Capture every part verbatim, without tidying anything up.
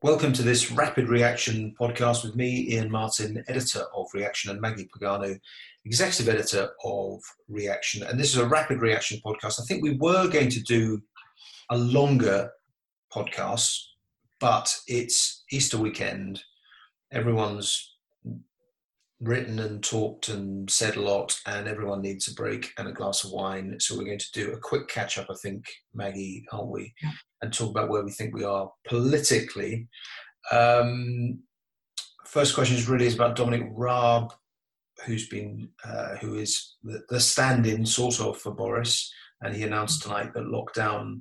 Welcome to this Rapid Reaction podcast with me, Ian Martin, editor of Reaction, and Maggie Pagano, executive editor of Reaction. And this is a Rapid Reaction podcast. I think we were going to do a longer podcast, but it's Easter weekend. Everyone's written and talked and said a lot, and everyone needs a break and a glass of wine. So we're going to do a quick catch up, I think, Maggie, aren't we? Yeah. And talk about where we think we are politically. Um, first question is really is about Dominic Raab, who's been, uh, who is the, the stand-in sort of for Boris, and he announced tonight that lockdown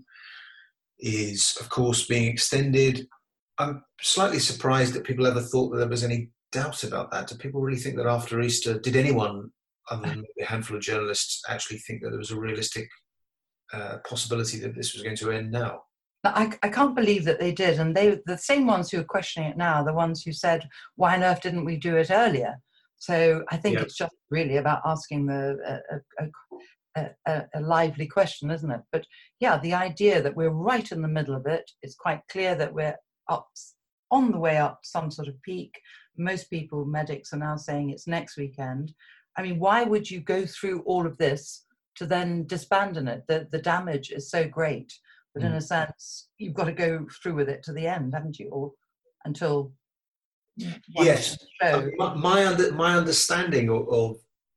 is, of course, being extended. I'm slightly surprised that people ever thought that there was any doubt about that. Do people really think that after Easter, did anyone other than maybe a handful of journalists actually think that there was a realistic uh, possibility that this was going to end now? I, I can't believe that they did, and they the same ones who are questioning it now, the ones who said, why on earth didn't we do it earlier? So I think Yeah. It's just really about asking the a, a, a, a lively question, isn't it? But yeah, the idea that we're right in the middle of it, it's quite clear that we're up on the way up some sort of peak. Most people, medics, are now saying it's next weekend. I mean, why would you go through all of this to then disband it? The, the damage is so great. But mm. in a sense, you've got to go through with it to the end, haven't you? Or until... Yes. Uh, my, my, under, my understanding of, of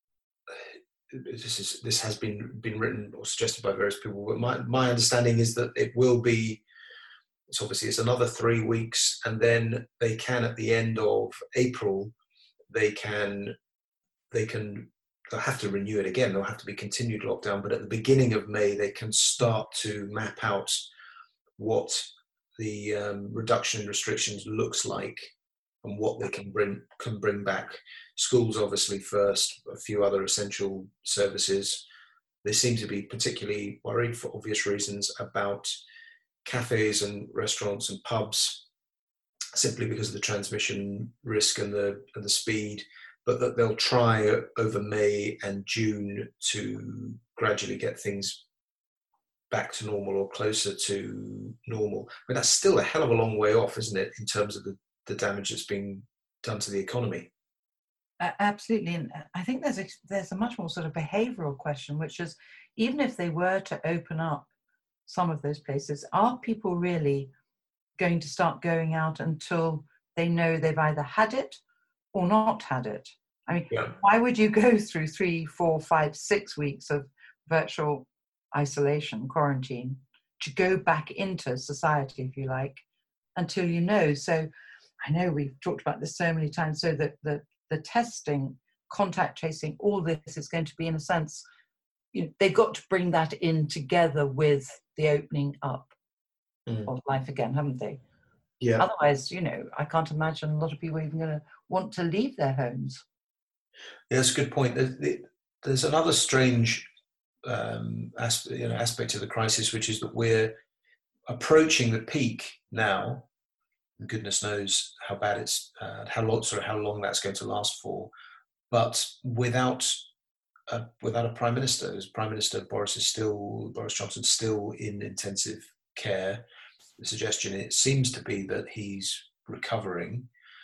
this is this has been been written or suggested by various people, but my, my understanding is that it will be, it's obviously it's another three weeks, and then they can, at the end of April, they can they can they'll have to renew it again. There'll have to be continued lockdown, but at the beginning of May, they can start to map out what the um, reduction in restrictions looks like and what they can bring can bring back. Schools, obviously, first. A few other essential services. They seem to be particularly worried, for obvious reasons, about cafes and restaurants and pubs, simply because of the transmission risk and the and the speed, but that they'll try over May and June to gradually get things back to normal or closer to normal. I mean, that's still a hell of a long way off, isn't it, in terms of the, the damage that's being done to the economy? Uh, absolutely. And I think there's a, there's a much more sort of behavioural question, which is, even if they were to open up some of those places, are people really going to start going out until they know they've either had it or not had it? I mean, yeah. Why would you go through three, four, five, six weeks of virtual isolation, quarantine, to go back into society, if you like, until you know? So I know we've talked about this so many times, so that the, the testing, contact tracing, all this is going to be, in a sense, you know, they've got to bring that in together with the opening up mm. of life again, haven't they? Yeah. Otherwise, you know, I can't imagine a lot of people even going to want to leave their homes. Yeah, that's a good point. There's, there's another strange um, aspect, you know, aspect of the crisis, which is that we're approaching the peak now. Goodness knows how bad it's, uh, how long, sort of how long that's going to last for, but without a, without a prime minister. As Prime Minister Boris is still Boris Johnson still in intensive care. The suggestion, it seems to be, that he's recovering,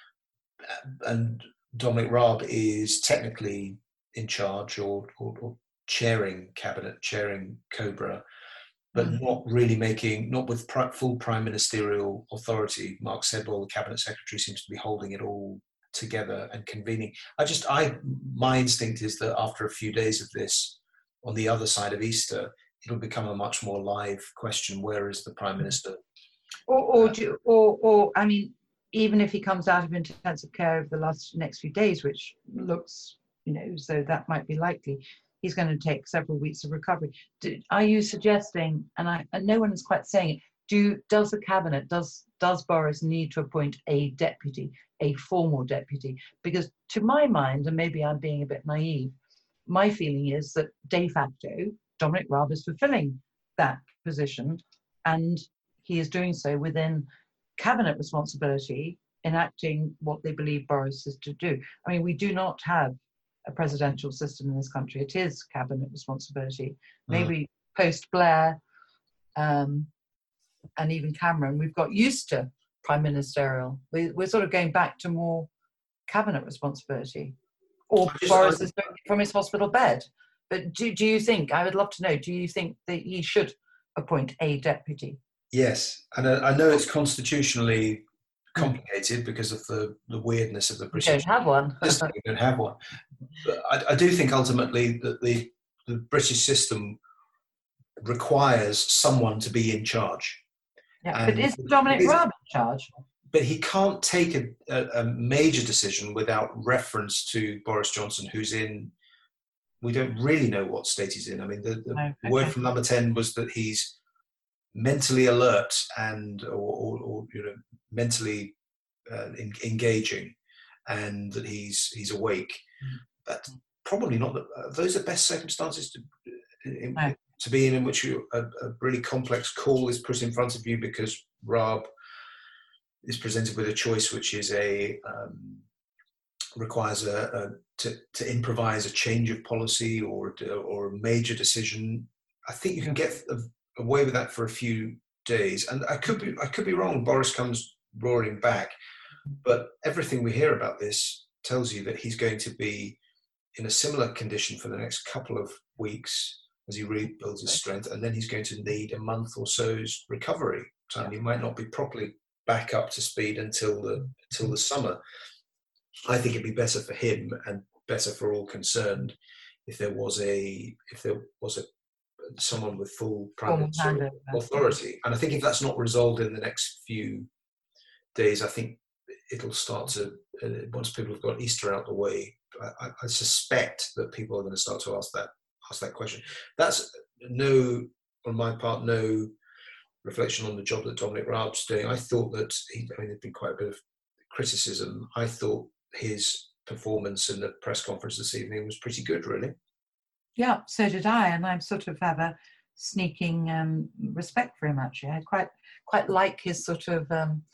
and Dominic Raab is technically in charge or, or, or chairing cabinet, chairing Cobra, but mm. not really making, not with full prime ministerial authority. Mark Sedwill, the cabinet secretary, seems to be holding it all together and convening. I just, I, my instinct is that after a few days of this, on the other side of Easter, it'll become a much more live question. Where is the prime minister? Or, or, uh, do, or, or, I mean, even if he comes out of intensive care over the last next few days, which looks, you know, so that might be likely, he's going to take several weeks of recovery. Do, are you suggesting, and, I, and no one is quite saying it, do does the cabinet, does does Boris need to appoint a deputy, a formal deputy? Because to my mind, and maybe I'm being a bit naive, my feeling is that de facto, Dominic Raab is fulfilling that position, and he is doing so within cabinet responsibility, enacting what they believe Boris is to do. I mean, we do not have a presidential system in this country. It is cabinet responsibility. Maybe mm. post Blair um, and even Cameron, we've got used to prime ministerial. We, we're sort of going back to more cabinet responsibility, or I just- Boris I- is doing it from his hospital bed. But do, do you think, I would love to know, do you think that he should appoint a deputy? Yes, and I, I know it's constitutionally complicated because of the, the weirdness of the We British don't have one. system. We don't have one. But I, I do think ultimately that the, the British system requires someone to be in charge. Yeah, but And is Dominic it is- Raab in charge? But he can't take a, a, a major decision without reference to Boris Johnson, who's in, we don't really know what state he's in. I mean, the, the Oh, okay. word from number ten was that he's mentally alert and, or, or, or you know, mentally uh, in, engaging, and that he's he's awake. Mm. That's probably not the, uh, those are best circumstances to, in, No. to be in, in which you, a, a really complex call is put in front of you because Raab is presented with a choice which is a um, requires a, a to, to improvise a change of policy or or a major decision. I think you can get away with that for a few days, and I could be I could be wrong. Boris comes roaring back, but everything we hear about this tells you that he's going to be in a similar condition for the next couple of weeks as he rebuilds his strength, and then he's going to need a month or so's recovery time. He might not be properly back up to speed until the until the summer. I think it'd be better for him and better for all concerned if there was a if there was a someone with full prime ministerial authority. And I think if that's not resolved in the next few days, I think it'll start to uh, once people have got Easter out the way. I, I suspect that people are going to start to ask that ask that question. That's no on my part no reflection on the job that Dominic Raab's doing. I thought that he, I mean, there'd been quite a bit of criticism. I thought his performance in the press conference this evening was pretty good, really. Yeah, so did I, and I sort of have a sneaking um, respect for him. Actually, I quite quite like his sort of. Um,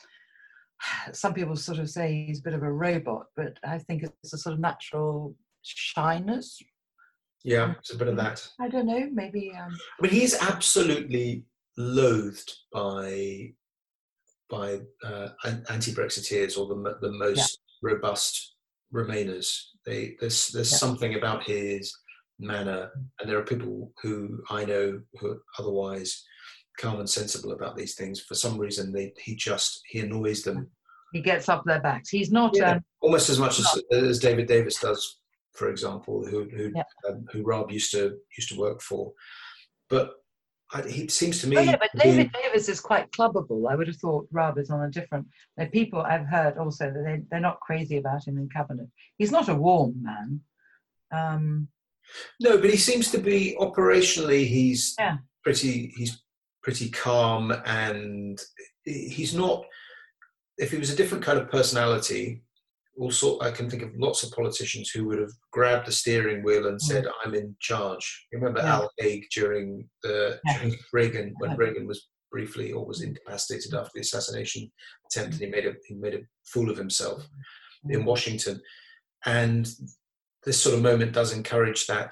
some people sort of say he's a bit of a robot, but I think it's a sort of natural shyness. Yeah, it's a bit of that. I don't know, maybe. Um, I mean, he is absolutely loathed by by uh, anti-Brexiteers or the the most yeah. robust Remainers. They, there's there's yeah. something about his manner, and there are people who I know who are otherwise calm and sensible about these things. For some reason, they he just he annoys them. He gets up their backs. He's not yeah, um, almost as much as, as David Davis does, for example, who who yeah. um, who Raab used to used to work for, but. I, he seems to me. Oh, yeah, but David being... Davis is quite clubbable. I would have thought Raab is on a different. You know, people I've heard also that they they're not crazy about him in cabinet. He's not a warm man. Um, no, but he seems to be operationally. He's yeah. pretty. He's pretty calm, and he's not. If he was a different kind of personality, also I can think of lots of politicians who would have grabbed the steering wheel and said, mm. "I'm in charge." You remember yeah. Al Haig during the yeah. during Reagan, when yeah. Reagan was briefly or was incapacitated after the assassination attempt, and he made a he made a fool of himself mm. in Washington. And this sort of moment does encourage that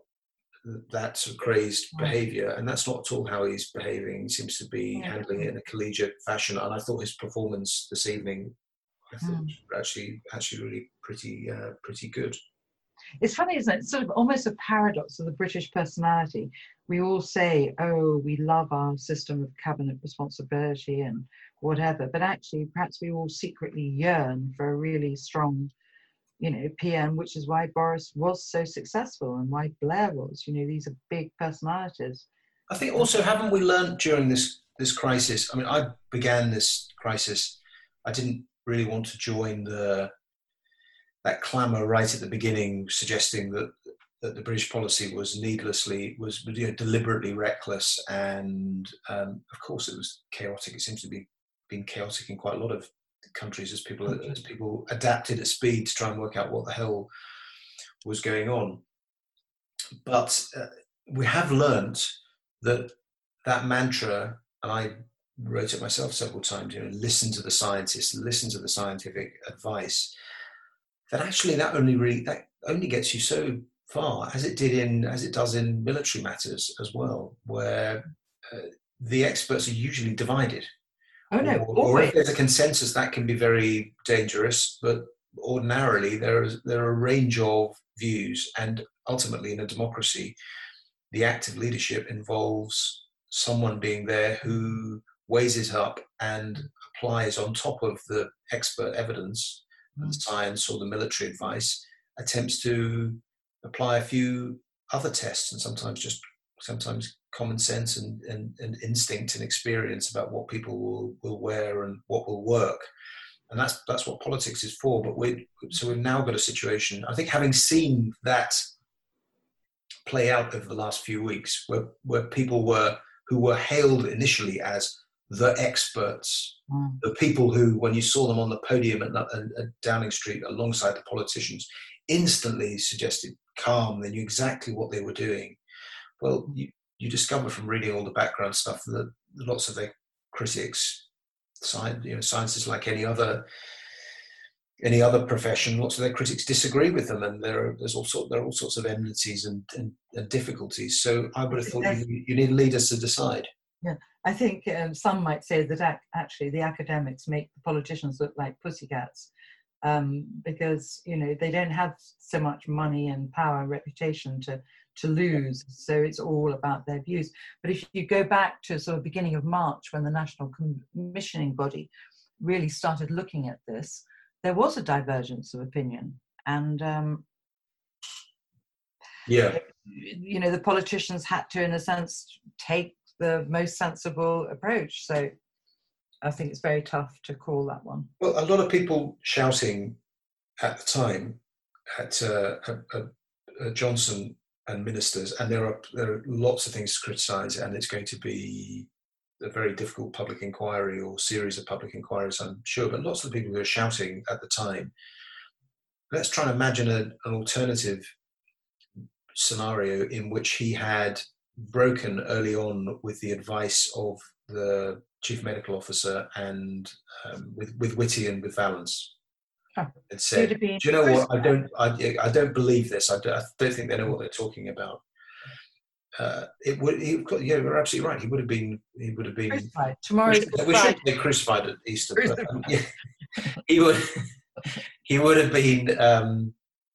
that sort of crazed mm. behaviour, and that's not at all how he's behaving. He seems to be yeah. handling it in a collegiate fashion, and I thought his performance this evening. I thought mm. actually actually really pretty uh, pretty good. It's funny, isn't it? It's sort of almost a paradox of the British personality. We all say, oh, we love our system of cabinet responsibility and whatever, but actually perhaps we all secretly yearn for a really strong, you know, P M, which is why Boris was so successful and why Blair was. You know, these are big personalities. I think also, haven't we learned during this this crisis? I mean, I began this crisis, I didn't really want to join the that clamour right at the beginning, suggesting that that the British policy was needlessly was you know, deliberately reckless, and um, of course it was chaotic. It seems to be been chaotic in quite a lot of countries as people as people adapted at speed to try and work out what the hell was going on. But uh, we have learnt that that mantra, and I wrote it myself several times, you know, listen to the scientists, listen to the scientific advice, that actually that only really, that only gets you so far, as it did in, as it does in military matters as well, where uh, the experts are usually divided Oh no, or, or if there's a consensus, that can be very dangerous. But ordinarily, there is there are a range of views, and ultimately, in a democracy, the active leadership involves someone being there who weighs it up and applies on top of the expert evidence and science or the military advice, attempts to apply a few other tests, and sometimes just sometimes common sense and, and, and instinct and experience about what people will, will wear and what will work. And that's that's what politics is for. But we so we've now got a situation, I think, having seen that play out over the last few weeks, where where people were who were hailed initially as the experts, mm. the people who, when you saw them on the podium at, at, at Downing Street alongside the politicians, instantly suggested calm. They knew exactly what they were doing. Well, you, you discover from reading all the background stuff that lots of their critics, science, you know, scientists like any other any other profession, lots of their critics disagree with them, and there are there's all sort there are all sorts of enmities and, and, and difficulties. So I would have thought you, you need leaders to decide. Yeah, I think um, some might say that ac- actually the academics make the politicians look like pussycats, um, because you know they don't have so much money and power and reputation to to lose. So it's all about their views. But if you go back to sort of beginning of March, when the National Commissioning Body really started looking at this, there was a divergence of opinion, and um, yeah, you know the politicians had to, in a sense, take the most sensible approach. So I think it's very tough to call that one. Well, a lot of people shouting at the time at, uh, at, at Johnson and ministers, and there are there are lots of things to criticise, and it's going to be a very difficult public inquiry or series of public inquiries, I'm sure. But lots of the people who were shouting at the time, let's try and imagine a, an alternative scenario in which he had broken early on with the advice of the chief medical officer and um, with, with Whitty and with Vallance. Oh, and said, do you know what, I don't I, I don't believe this. I don't, I don't think they know what they're talking about. Uh, it would. He, yeah, you're absolutely right. He would have been. He would have been crucified. Tomorrow is we should be crucified at Easter. But, um, yeah, he would. He would have been. Um,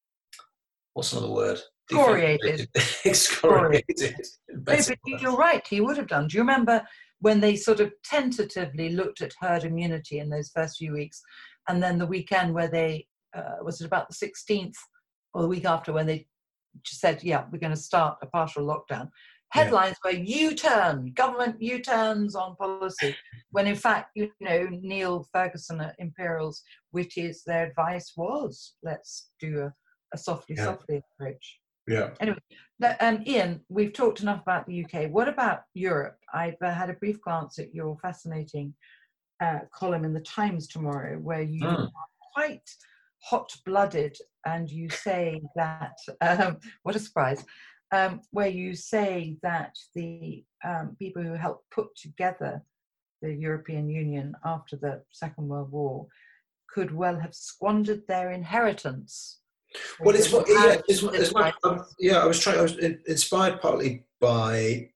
what's another word? Excoriated. Excoriated. No, but you're right. He would have done. Do you remember when they sort of tentatively looked at herd immunity in those first few weeks, and then the weekend where they uh, was it about the sixteenth or the week after when they said, yeah, we're going to start a partial lockdown. Headlines yeah. were U-turn, government U-turns on policy, when in fact, you know, Neil Ferguson at Imperial's, which is their advice was, let's do a, a softly, yeah. softly approach. Yeah. Anyway, um, Ian, we've talked enough about the U K. What about Europe? I've uh, had a brief glance at your fascinating uh, column in the Times tomorrow, where you mm. are quite hot-blooded, and you say that, um, what a surprise, um, where you say that the um, people who helped put together the European Union after the Second World War could well have squandered their inheritance. Well, it's what, yeah, it's, it's what, um, yeah, I was trying, I was inspired partly by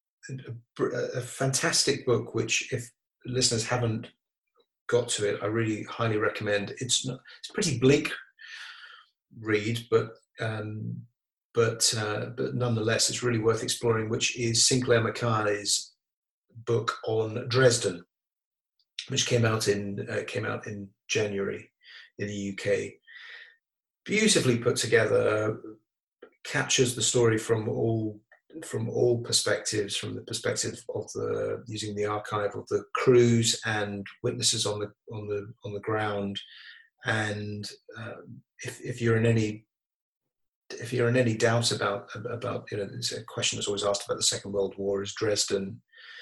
a, a fantastic book, which if listeners haven't got to it, I really highly recommend. It's not, it's a pretty bleak read, but um, but uh, but nonetheless, it's really worth exploring. Which is Sinclair Mackay's book on Dresden, which came out in uh, came out in January in the U K. Beautifully put together, captures the story from all from all perspectives, from the perspective of the using the archive of the crews and witnesses on the on the on the ground. And um, if if you're in any if you're in any doubt about about you know, there's a question that's always asked about the Second World War: is Dresden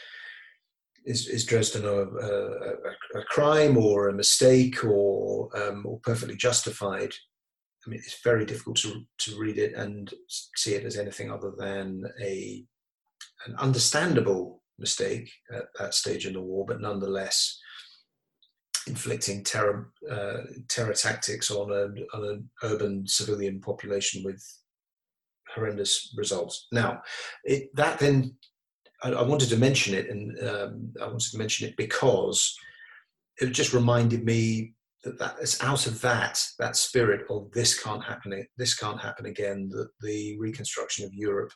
is is Dresden a, a, a crime or a mistake or um, or perfectly justified? I mean, it's very difficult to to read it and see it as anything other than a an understandable mistake at that stage in the war, but nonetheless inflicting terror uh, terror tactics on, a, on an urban civilian population with horrendous results. Now, it, that then I, I wanted to mention it, and um, I wanted to mention it because it just reminded me that that it's out of that that spirit of this can't happen, this can't happen again, that the reconstruction of Europe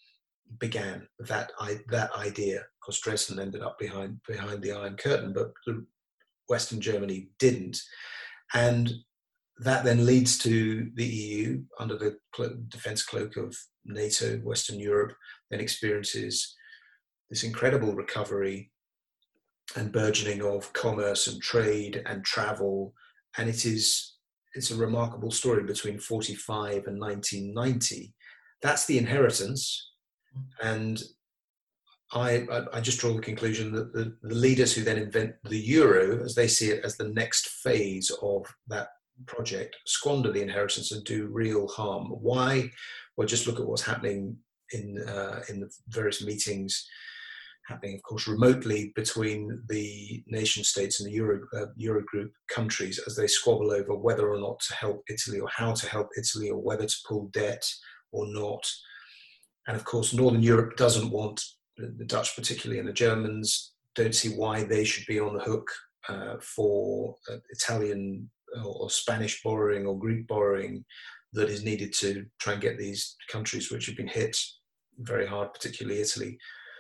began. That I, that idea, because Dresden ended up behind behind the Iron Curtain, but the Western Germany didn't, and that then leads to the E U under the defence cloak of NATO. Western Europe then experiences this incredible recovery and burgeoning of commerce and trade and travel, and it is it's a remarkable story between forty-five and nineteen ninety. That's the inheritance, and I, I just draw the conclusion that the, the leaders who then invent the euro, as they see it as the next phase of that project, squander the inheritance and do real harm. Why? Well, just look at what's happening in uh, in the various meetings happening, of course, remotely between the nation states and the Euro, uh, Eurogroup countries as they squabble over whether or not to help Italy, or how to help Italy, or whether to pull debt or not. And of course, Northern Europe doesn't want, the Dutch particularly and the Germans don't see why they should be on the hook uh, for uh, Italian or Spanish borrowing or Greek borrowing that is needed to try and get these countries which have been hit very hard, particularly Italy,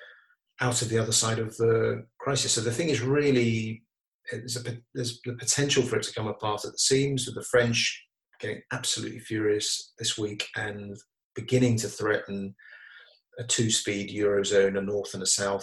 out of the other side of the crisis. So the thing is really, there's, a, there's the potential for it to come apart at the seams, with the French getting absolutely furious this week and beginning to threaten a two-speed Eurozone, a north and a south,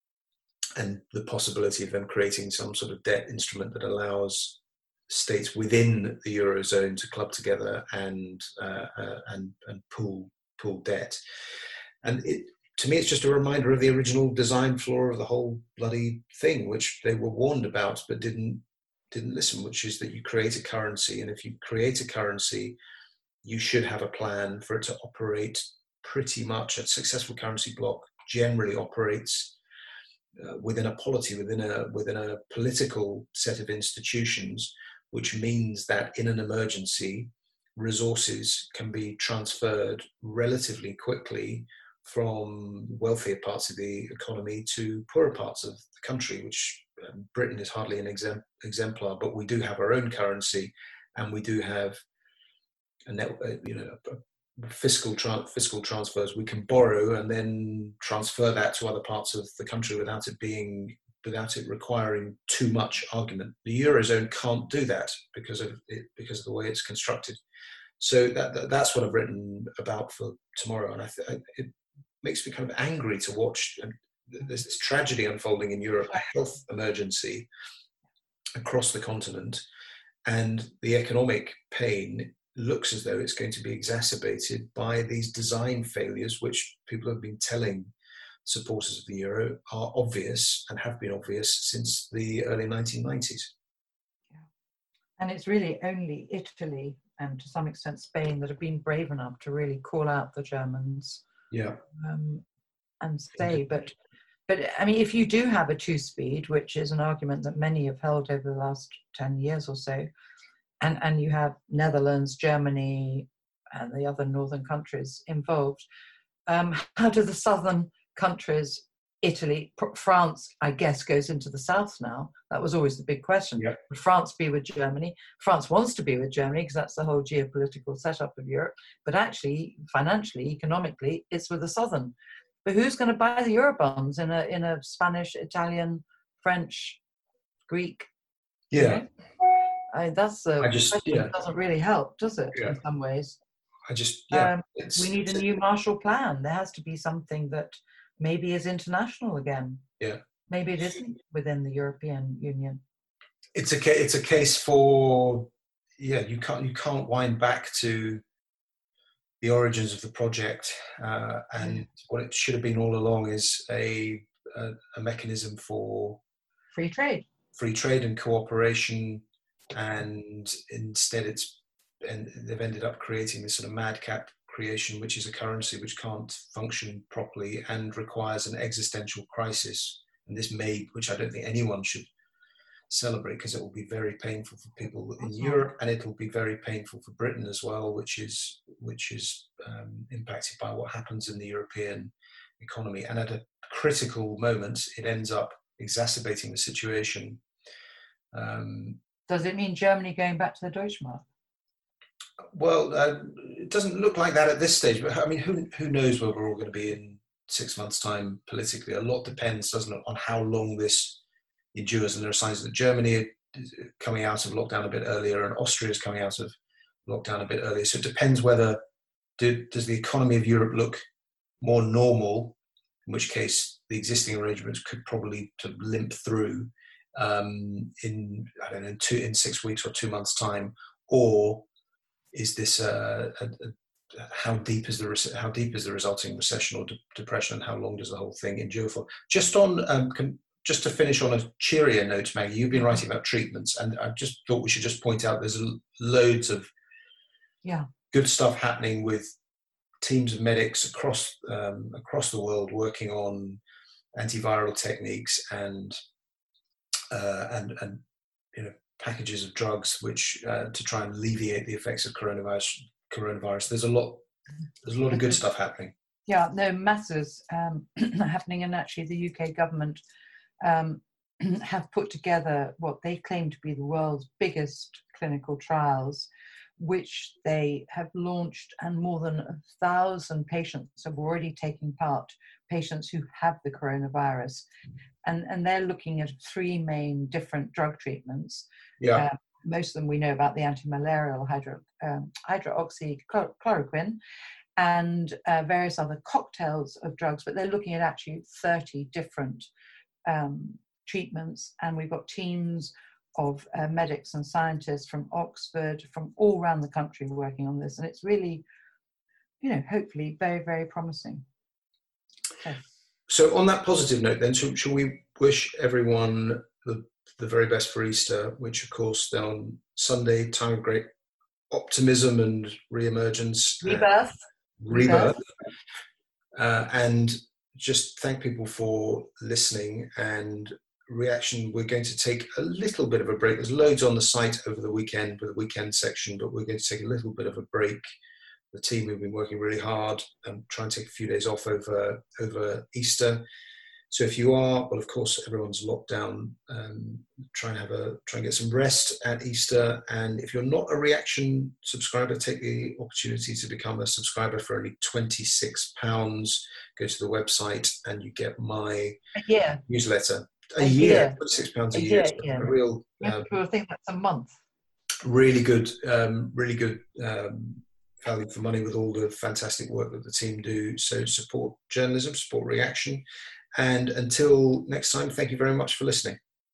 and the possibility of them creating some sort of debt instrument that allows states within the Eurozone to club together and uh, uh, and, and pool, pool debt. And it, to me, it's just a reminder of the original design flaw of the whole bloody thing, which they were warned about but didn't didn't listen, which is that you create a currency, and if you create a currency, you should have a plan for it to operate pretty much. A successful currency bloc generally operates uh, within a polity, within a within a political set of institutions, which means that in an emergency, resources can be transferred relatively quickly from wealthier parts of the economy to poorer parts of the country, which um, Britain is hardly an exem- exemplar, but we do have our own currency, and we do have a net, uh, you know, a, a fiscal tra- fiscal transfers. We can borrow and then transfer that to other parts of the country without it being without it requiring too much argument. The Eurozone can't do that because of it, because of the way it's constructed. So that, that that's what I've written about for tomorrow, and I th- it makes me kind of angry to watch this, this tragedy unfolding in Europe, a health emergency across the continent, and the economic pain looks as though it's going to be exacerbated by these design failures, which people have been telling supporters of the euro are obvious and have been obvious since the early nineteen nineties. Yeah. And it's really only Italy and to some extent Spain that have been brave enough to really call out the Germans. Yeah. Um, and say, but, but I mean, if you do have a two-speed, which is an argument that many have held over the last ten years or so, and, and you have Netherlands, Germany, and the other northern countries involved, um, how do the southern countries, Italy, France, I guess, goes into the south now? That was always the big question. Yep. Would France be with Germany? France wants to be with Germany because that's the whole geopolitical setup of Europe. But actually, financially, economically, it's with the southern. But who's going to buy the Eurobonds in a in a Spanish, Italian, French, Greek? Yeah. You know? I, that's the I just, question. yeah. It doesn't really help, does it? Yeah. In some ways. I just, yeah. Um, we need a new Marshall Plan. There has to be something that maybe is international again. Yeah. Maybe it isn't within the European Union. It's a ca- it's a case for, yeah, you can't you can't wind back to the origins of the project, uh, and mm. what it should have been all along is a, a a mechanism for free trade, free trade and cooperation, and instead it's and they've ended up creating this sort of madcap creation, which is a currency which can't function properly and requires an existential crisis. And this may, which I don't think anyone should celebrate, because it will be very painful for people in Europe, and it will be very painful for Britain as well, which is which is um, impacted by what happens in the European economy. And at a critical moment, it ends up exacerbating the situation. Um, Does it mean Germany going back to the Deutschmark? Well, uh, it doesn't look like that at this stage. But I mean, who who knows where we're all going to be in six months' time politically? A lot depends, doesn't it, on how long this endures. And there are signs that Germany is coming out of lockdown a bit earlier, and Austria is coming out of lockdown a bit earlier. So it depends whether do, does the economy of Europe look more normal, in which case the existing arrangements could probably to limp through um, in I don't know in two in six weeks or two months' time, or is this uh, a, a, how deep is the how deep is the resulting recession or de- depression, and how long does the whole thing endure for? Just on um, can, just to finish on a cheerier note, Maggie, you've been writing about treatments, and I just thought we should just point out there's loads of yeah good stuff happening with teams of medics across um, across the world working on antiviral techniques and uh, and and you know. packages of drugs which uh, to try and alleviate the effects of coronavirus coronavirus there's a lot there's a lot of good stuff happening. Yeah, no, masses um, happening, and actually the U K government um, have put together what they claim to be the world's biggest clinical trials, which they have launched, and more than a thousand patients have already taken part, patients who have the coronavirus. And, and they're looking at three main different drug treatments. Yeah. Uh, most of them we know about, the anti-malarial hydro, um, hydroxychloroquine and uh, various other cocktails of drugs, but they're looking at actually thirty different um, treatments. And we've got teams of uh, medics and scientists from Oxford, from all around the country working on this. And it's really, you know, hopefully very, very promising. Okay. So on that positive note then, shall, shall we wish everyone the, the very best for Easter, which of course then on Sunday, time of great optimism and re-emergence. Rebirth. Rebirth. Uh, and just thank people for listening and reaction. We're going to take a little bit of a break. There's loads on the site over the weekend with the weekend section, but we're going to take a little bit of a break. The team have been working really hard and try and take a few days off over over Easter. So if you are, well, of course, everyone's locked down. Um, try and have a try and get some rest at Easter. And if you're not a Reaction subscriber, take the opportunity to become a subscriber for only twenty-six pounds. Go to the website and you get my yeah. newsletter. A, a year, year, twenty-six pounds a, a year. year. Yeah. A real. Um, people think that's a month. Really good, um, really good. Um, value for money with all the fantastic work that the team do. So support journalism, support Reaction. And until next time, thank you very much for listening.